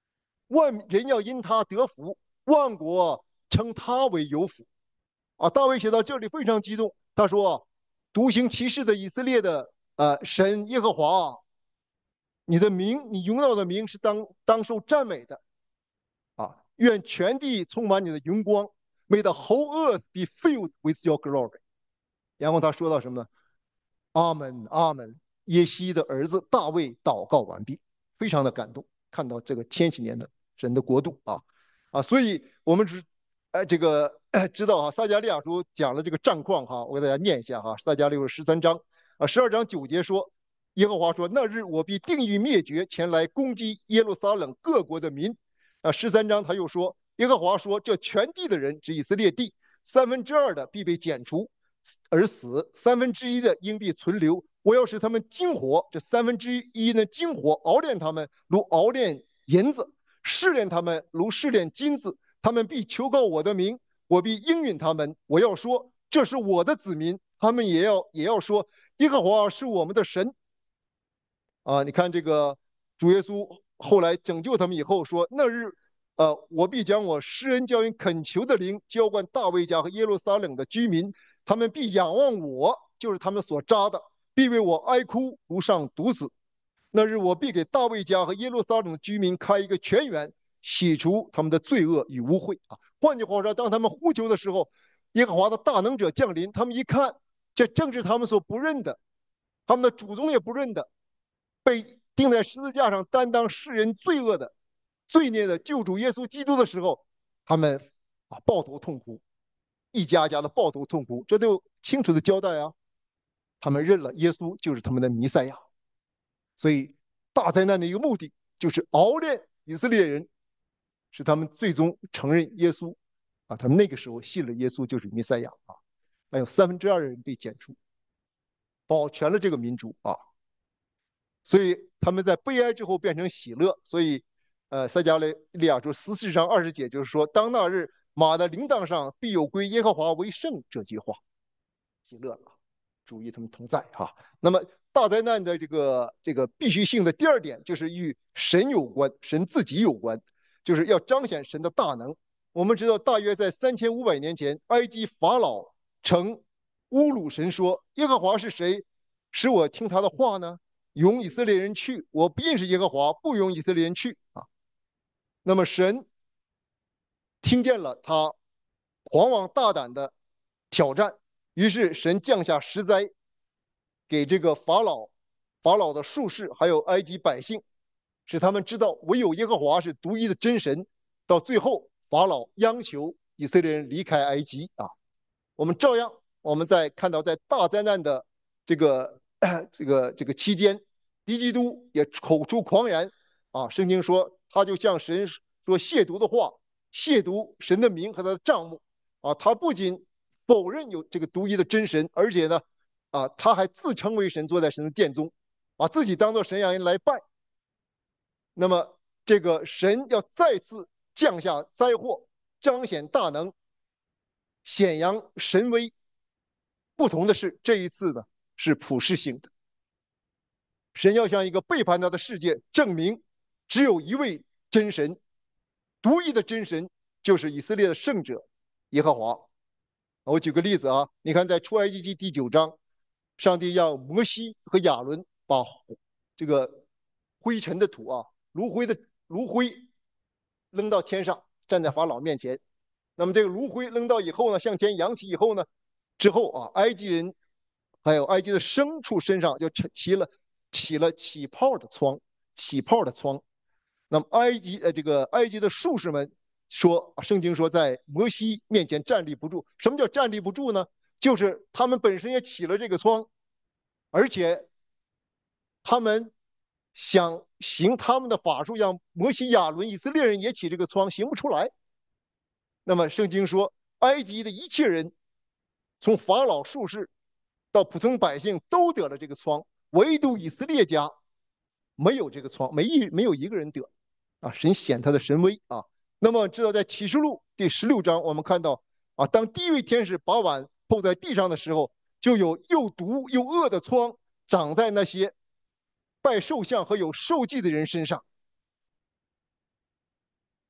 万人要因他得福，万国称他为有福。啊，大卫写到这里非常激动，他说：独行其事的以色列的呃神耶和华，你的名，你荣耀的名是当当受赞美的啊！愿全地充满你的荣光，May the whole earth be filled with your glory。然后他说到什么呢？阿门，阿门。耶西的儿子大卫祷告完毕，非常的感动，看到这个千禧年的神的国度啊啊！所以我们只呃这个呃知道哈，撒迦利亚书讲了这个战况哈，我给大家念一下哈，撒迦利亚十三章啊，十二章九节说。耶和华说：“那日我必定欲灭绝前来攻击耶路撒冷各国的民。”啊，十三章他又说：“耶和华说，这全地的人，指以色列地，三分之二的必被剪除而死，三分之一的应必存留。我要使他们精活，这三分之一呢精活，熬炼他们如熬炼银子，试炼他们如试炼金子。他们必求告我的名，我必应允他们。我要说，这是我的子民，他们也要也要说，耶和华是我们的神。”啊，你看这个主耶稣后来拯救他们以后说：“那日，呃，我必将我施恩教人恳求的灵浇灌大卫家和耶路撒冷的居民，他们必仰望我，就是他们所扎的，必为我哀哭如上毒死。那日我必给大卫家和耶路撒冷的居民开一个泉源，洗除他们的罪恶与污秽。”啊，换句话说，当他们呼求的时候，耶和华的大能者降临，他们一看，这正是他们所不认的，他们的祖宗也不认的。被钉在十字架上担当世人罪恶的罪孽的救主耶稣基督的时候，他们啊抱头痛哭，一家家的抱头痛哭，这都清楚的交代啊。他们认了耶稣就是他们的弥赛亚，所以大灾难的一个目的就是熬炼以色列人，使他们最终承认耶稣啊，他们那个时候信了耶稣就是弥赛亚啊，还有三分之二的人被剪除，保全了这个民族啊。所以他们在悲哀之后变成喜乐。所以，呃，撒迦利亚书十四章二十节就是说：“当那日，马的铃铛上必有归耶和华为圣这句话。”喜乐了，主与他们同在哈。那么大灾难的这个这个必须性的第二点就是与神有关，神自己有关，就是要彰显神的大能。我们知道，大约在三千五百年前，埃及法老曾侮辱神说：“耶和华是谁，使我听他的话呢？容以色列人去，我不认识耶和华，不容以色列人去啊。”那么神听见了他狂妄大胆的挑战，于是神降下十灾，给这个法老、法老的术士还有埃及百姓，使他们知道唯有耶和华是独一的真神。到最后，法老央求以色列人离开埃及啊。我们照样，我们在看到在大灾难的这个这个这个期间，敌基督也口出狂言啊。圣经说，他就向神说亵渎的话，亵渎神的名和他的账目啊。他不仅否认有这个独一的真神，而且呢，啊，他还自称为神，坐在神的殿中，把自己当作神让人来拜。那么，这个神要再次降下灾祸，彰显大能，显扬神威。不同的是，这一次呢是普世性的。神要向一个背叛他的世界证明，只有一位真神，独一的真神，就是以色列的圣者耶和华。我举个例子啊，你看在出埃及记第九章，上帝让摩西和亚伦把这个灰尘的土啊，炉灰的炉灰扔到天上，站在法老面前。那么这个炉灰扔到以后呢，向前扬起以后呢，之后啊，埃及人还有埃及的牲畜身上就起了起了起泡的疮，起泡的疮。那么埃及呃这个埃及的术士们说，圣经说在摩西面前站立不住。什么叫站立不住呢？就是他们本身也起了这个疮，而且他们想行他们的法术，让摩西、亚伦、以色列人也起这个疮，行不出来。那么圣经说，埃及的一切人，从法老术士到普通百姓都得了这个疮，唯独以色列家没有这个疮，没一没有一个人得。啊，神显他的神威啊。那么知道在启示录第十六章，我们看到啊，当第一位天使把碗扣在地上的时候，就有又毒又恶的疮长在那些拜兽像和有兽祭的人身上。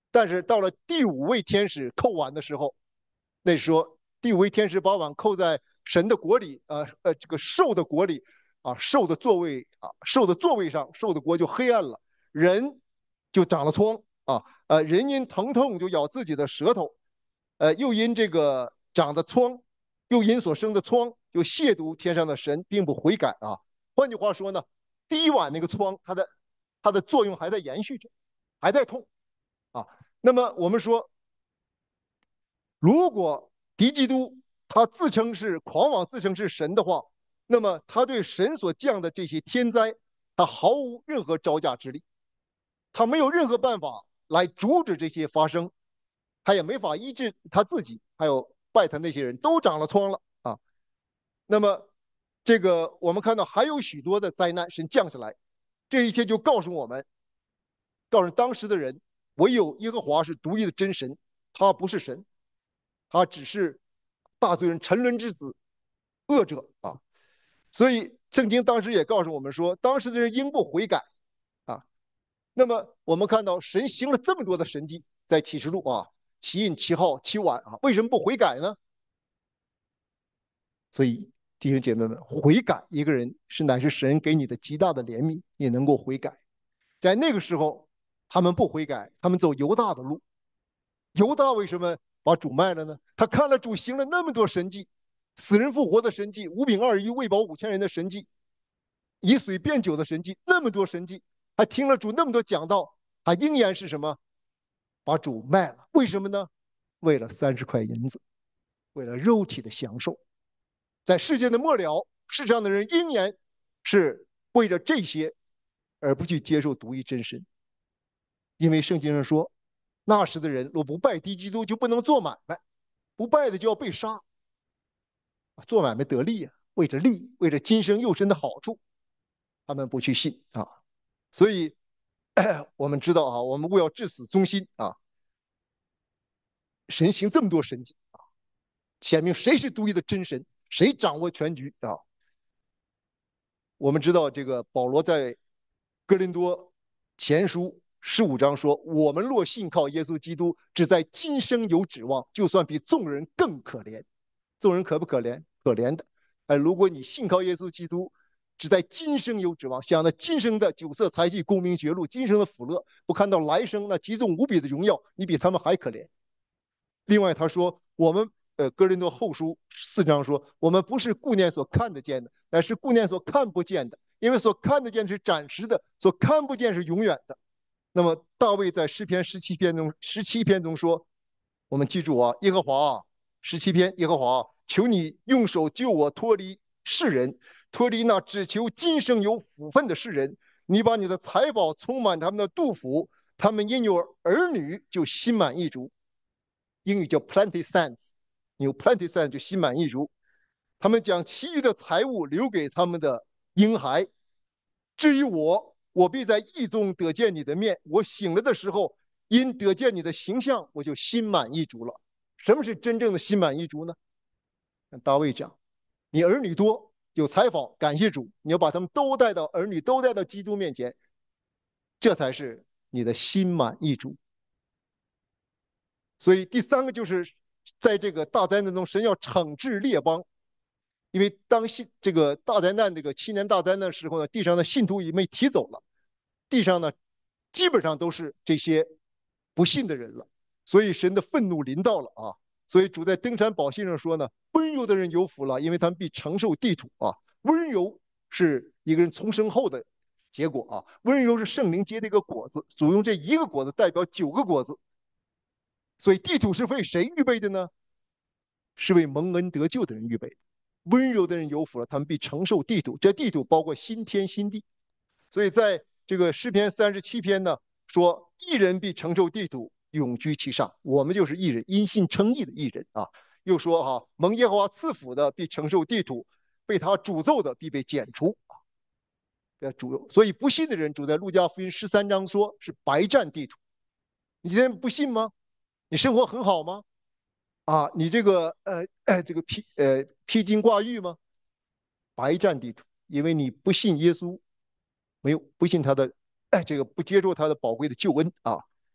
但是到了第五位天使扣碗的时候，那说第五位天使把碗扣在神的国里，呃呃，这个兽的国里啊，兽的座位啊，兽的座位上，兽的国就黑暗了，人就长了疮啊，呃，人因疼痛就咬自己的舌头，呃，又因这个长的疮，又因所生的疮，就亵渎天上的神，并不悔改啊。换句话说呢，第一碗那个疮，它的它的作用还在延续着，还在痛啊。那么我们说，如果敌基督他自称是狂妄，自称是神的话，那么他对神所降的这些天灾，他毫无任何招架之力，他没有任何办法来阻止这些发生，他也没法医治他自己，还有拜他那些人都长了疮了啊。那么这个我们看到还有许多的灾难神降下来，这一切就告诉我们，告诉当时的人，唯有耶和华是独一的真神，他不是神，他只是大罪人沉沦之子，恶者啊。所以圣经当时也告诉我们说，当时的人应不悔改啊。那么我们看到神行了这么多的神迹，在启示录啊，其印、其号、其碗啊，为什么不悔改呢？所以弟兄姐妹们，悔改一个人是乃是神给你的极大的怜悯，你能够悔改。在那个时候，他们不悔改，他们走犹大的路。犹大为什么把主卖了呢？他看了主行了那么多神迹，死人复活的神迹，五饼二鱼喂饱五千人的神迹，以水变酒的神迹，那么多神迹，还听了主那么多讲道，他仍然是什么？把主卖了。为什么呢？为了三十块银子，为了肉体的享受。在世界的末了，世上的人仍然是为了这些而不去接受独一真神，因为圣经上说，那时的人若不拜敌基督，就不能做买卖，不拜的就要被杀。做买卖得利啊，为着利，为着今生肉身的好处，他们不去信啊。所以我们知道啊，我们务要至死忠心啊。神行这么多神迹啊，显明谁是独一的真神，谁掌握全局啊。我们知道这个保罗在哥林多前书十五章说：“我们若信靠耶稣基督，只在今生有指望，就算比众人更可怜。众人可不可怜？可怜的。哎，如果你信靠耶稣基督，只在今生有指望，想到今生的酒色财气功名爵禄，今生的福乐，不看到来生那极重无比的荣耀，你比他们还可怜。”另外他说，我们呃哥林多后书四章说，我们不是顾念所看得见的，乃是顾念所看不见的，因为所看得见是暂时的，所看不见是永远的。那么大卫在诗篇十七篇中十七篇中说，我们记住啊，耶和华啊，十七篇耶和华啊，求你用手救我脱离世人，脱离那只求今生有福分的世人。你把你的财宝充满他们的肚腹，他们因有儿女就心满意足。英语叫 plenty sense， 有 plenty sense 就心满意足。他们将其余的财物留给他们的婴孩。至于我，我必在意中得见你的面。我醒了的时候，因得见你的形象，我就心满意足了。什么是真正的心满意足呢？大卫讲，你儿女多，有财宝，感谢主，你要把他们都带到儿女都带到基督面前，这才是你的心满意足。所以第三个就是在这个大灾难中，神要惩治列邦，因为当信这个大灾难这个七年大灾难的时候呢，地上的信徒已被提走了，地上呢基本上都是这些不信的人了，所以神的愤怒临到了啊。所以主在登山宝训上说呢，温柔的人有福了，因为他们必承受地土啊。温柔是一个人重生后的结果啊，温柔是圣灵结的一个果子，主用这一个果子代表九个果子。所以地土是为谁预备的呢？是为蒙恩得救的人预备的。温柔的人有福了，他们必承受地土。这地土包括新天新地。所以在这个诗篇三十七篇呢，说义人必承受地土，永居其上。我们就是义人，因信称义的义人啊。又说哈、啊，蒙耶和华赐福的必承受地土，被他诅咒的必被剪除啊。主，所以不信的人，主在路加福音十三章说是白占地土。你今天不信吗？你生活很好吗？啊，你这个呃呃这个披呃披荆挂玉吗？白占地土，因为你不信耶稣，没有不信他的，哎，这个不接受他的宝贵的救恩啊。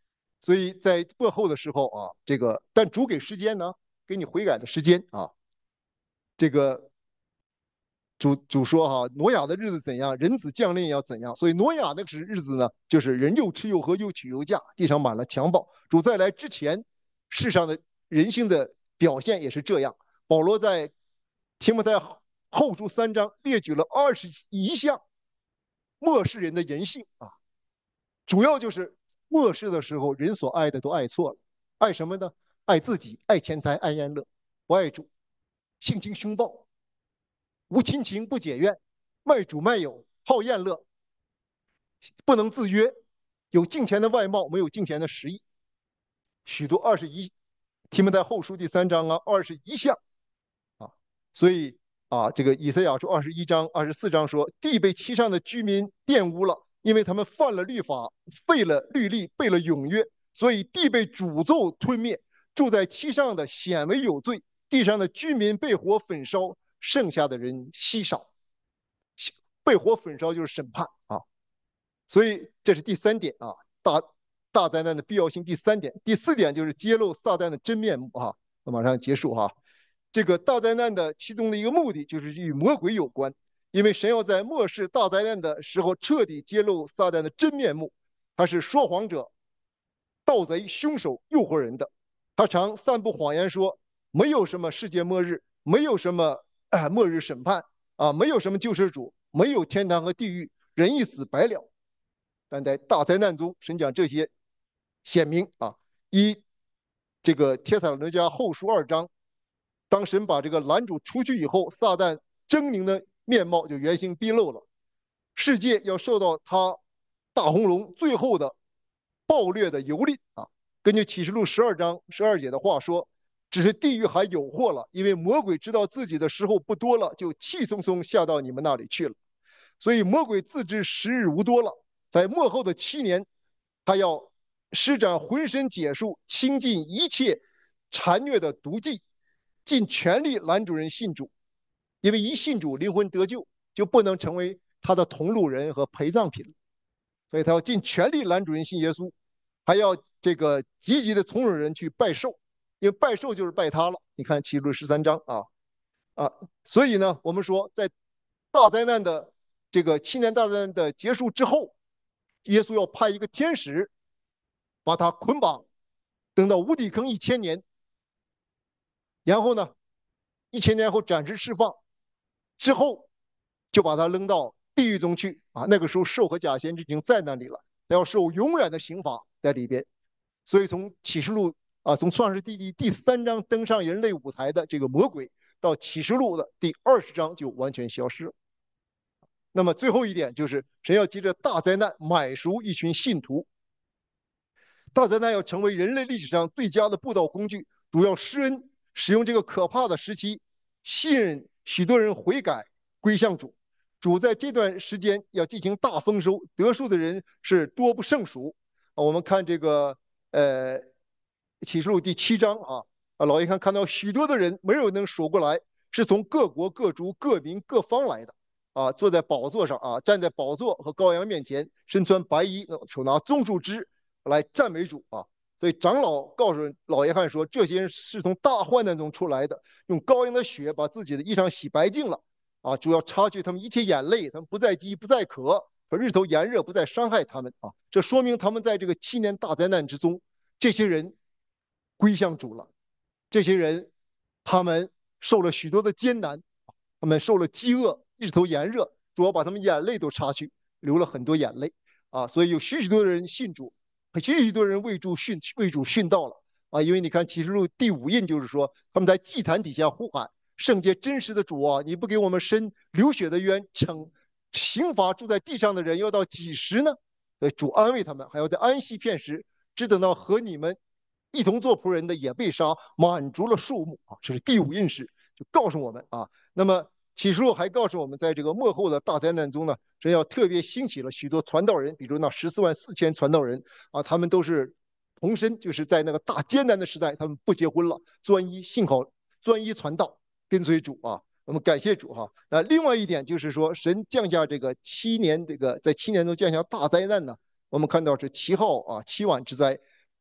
所以在末后的时候啊，这个但主给时间呢，给你悔改的时间啊。这个主主说哈，挪亚的日子怎样，人子降临也要怎样。所以挪亚那个是日子呢，就是人又吃又喝，又娶又嫁，地上满了强暴。主再来之前，世上的人性的表现也是这样。保罗在提摩太后书三章列举了二十一项末世人的人性啊，主要就是末世的时候，人所爱的都爱错了，爱什么呢？爱自己，爱钱财，爱宴乐，不爱主，性情凶暴，无亲情，不解怨，卖主卖友，好宴乐，不能自约，有敬虔的外貌，没有敬虔的实意。许多二十一，提摩太后书第三章啊，二十一项啊，所以啊，这个以赛亚书二十一章、二十四章说，地被其上的居民玷污了，因为他们犯了律法，背了律例，背了永约，所以地被诅咒吞灭，住在其上的显为有罪，地上的居民被火焚烧，剩下的人稀少。被火焚烧就是审判啊，所以这是第三点啊，大大灾难的必要性。第三点，第四点就是揭露撒旦的真面目啊。那马上结束哈。这个大灾难的其中的一个目的就是与魔鬼有关，因为神要在末世大灾难的时候彻底揭露撒旦的真面目。他是说谎者、盗贼、凶手、诱惑人的。他常散布谎言说，没有什么世界末日，没有什么、呃、末日审判啊，没有什么救世主，没有天堂和地狱，人一死百了。但在大灾难中，神讲这些显明啊，一这个帖撒罗尼迦后书二章，当神把这个拦阻出去以后，撒旦狰狞的面貌就原形毕露了，世界要受到他大红龙最后的暴虐的蹂躏啊。根据启示录十二章十二节的话说，只是地狱还有祸了，因为魔鬼知道自己的时候不多了，就气匆匆下到你们那里去了。所以魔鬼自知时日无多了，在末后的七年，他要施展浑身解数，倾尽一切残虐的毒计，尽全力拦阻人信主。因为一信主，灵魂得救，就不能成为他的同路人和陪葬品，所以他要尽全力拦阻人信耶稣，还要这个积极的从容人去拜寿，因为拜寿就是拜他了。你看启示录十三章啊啊，所以呢，我们说在大灾难的这个七年大灾难的结束之后，耶稣要派一个天使把他捆绑，等到无底坑一千年，然后呢，一千年后暂时释放，之后就把他扔到地狱中去啊。那个时候兽和假先知已经在那里了，他要受永远的刑罚在里边。所以从启示录啊，从创世纪第第三章登上人类舞台的这个魔鬼，到启示录的第二十章就完全消失了。那么最后一点就是，神要借着大灾难买赎一群信徒。大灾难要成为人类历史上最佳的布道工具，主要施恩使用这个可怕的时期，吸引许多人悔改归向主。主在这段时间要进行大丰收，得数的人是多不胜数。我们看这个呃启示录第七章啊，啊老爷看看到许多的人，没有能数过来，是从各国各族各民各方来的。啊，坐在宝座上啊，站在宝座和羔羊面前，身穿白衣，手拿棕树枝来赞美主啊。所以长老告诉老约翰说，这些人是从大患难中出来的，用羔羊的血把自己的衣裳洗白净了啊，主要擦去他们一切眼泪，他们不再饥不再渴，和日头炎热不再伤害他们啊。这说明他们在这个七年大灾难之中，这些人归向主了，这些人他们受了许多的艰难，他们受了饥饿。日头炎热，主要把他们眼泪都擦去，流了很多眼泪啊！所以有许许多人信主，许许多人为主殉为主殉道了啊！因为你看启示录第五印就是说，他们在祭坛底下呼喊：“圣洁真实的主啊，你不给我们伸流血的冤，惩刑罚住在地上的人要到几时呢？”所以主安慰他们，还要在安息片时，只等到和你们一同做仆人的也被杀，满足了数目啊！这是第五印时就告诉我们啊。那么启示录还告诉我们，在这个末后的大灾难中呢，神要特别兴起了许多传道人，比如那十四万四千传道人啊，他们都是童身，就是在那个大艰难的时代，他们不结婚了，专一信靠，专一传道，跟随主啊。我们感谢主哈。那另外一点就是说，神降下这个七年，这个在七年中降下大灾难呢，我们看到是七号啊，七晚之灾。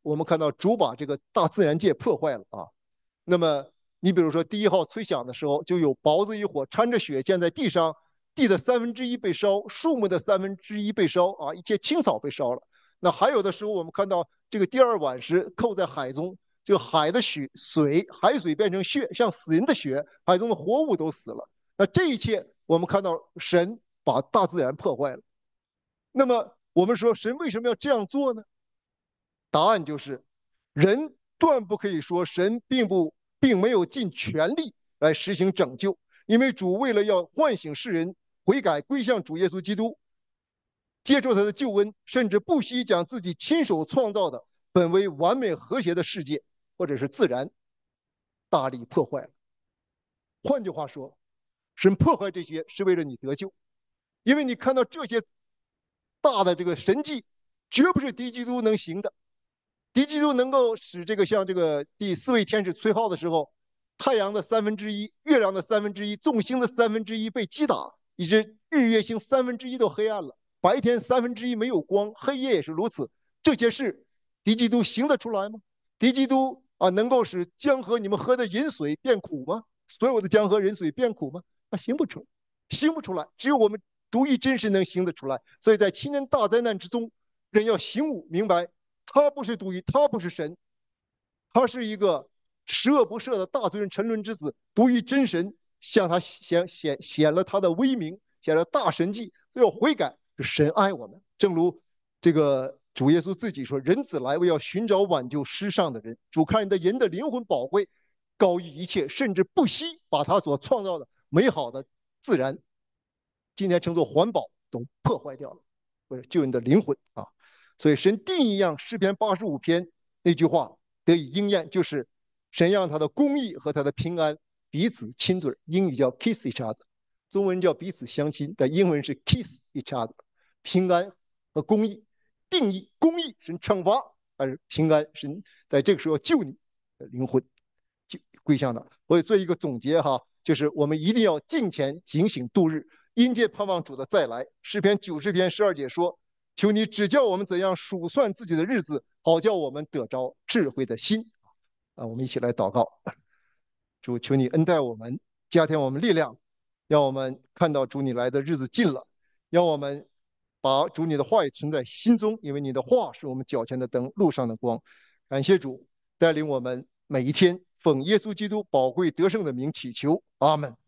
我们看到主把这个大自然界破坏了啊。那么你比如说第一号吹响的时候，就有雹子一火掺着血溅在地上，地的三分之一被烧，树木的三分之一被烧啊，一切青草被烧了。那还有的时候，我们看到这个第二碗是扣在海中，这个海的血水，海水变成血，像死人的血，海中的活物都死了。那这一切，我们看到神把大自然破坏了。那么我们说，神为什么要这样做呢？答案就是，人断不可以说神并不并没有尽全力来实行拯救，因为主为了要唤醒世人悔改归向主耶稣基督，接受他的救恩，甚至不惜将自己亲手创造的本为完美和谐的世界或者是自然大力破坏了。换句话说，神破坏这些是为了你得救，因为你看到这些大的这个神迹，绝不是敌基督能行的。敌基督能够使这个像这个第四位天使吹号的时候，太阳的三分之一、月亮的三分之一、众星的三分之一被击打，以致日月星三分之一都黑暗了，白天三分之一没有光，黑夜也是如此。这些事，敌基督行得出来吗？敌基督啊，能够使江河你们喝的饮水变苦吗？所有的江河饮水变苦吗？那行不出，行不出来。只有我们独一真神能行得出来。所以在七年大灾难之中，人要醒悟明白。他不是独一，他不是神，他是一个十恶不赦的大罪人沉沦之子，独一真神向他显显显了他的威名，显了大神迹，要悔改，神爱我们。正如这个主耶稣自己说：“人子来为要寻找挽救失丧的人。”主看的人的灵魂宝贵，高于一切，甚至不惜把他所创造的美好的自然，今天称作环保，都破坏掉了，为了救人的灵魂啊。所以神定义让诗篇八十五篇那句话得以应验，就是神让他的公义和他的平安彼此亲嘴，英语叫 kiss each other， 中文叫彼此相亲，但英文是 kiss each other。平安和公义定义，公义神惩罚，而平安神在这个时候救你的灵魂就归向他。所以做一个总结哈，就是我们一定要敬虔警醒度日，因借盼望主的再来。诗篇九十篇十二节说：“求你指教我们怎样数算自己的日子，好叫我们得着智慧的心。”啊，我们一起来祷告。主，求你恩待我们，加添我们力量，让我们看到主你来的日子近了，让我们把主你的话语存在心中，因为你的话是我们脚前的灯，路上的光。感谢主带领我们每一天，奉耶稣基督宝贵得胜的名祈求，阿门。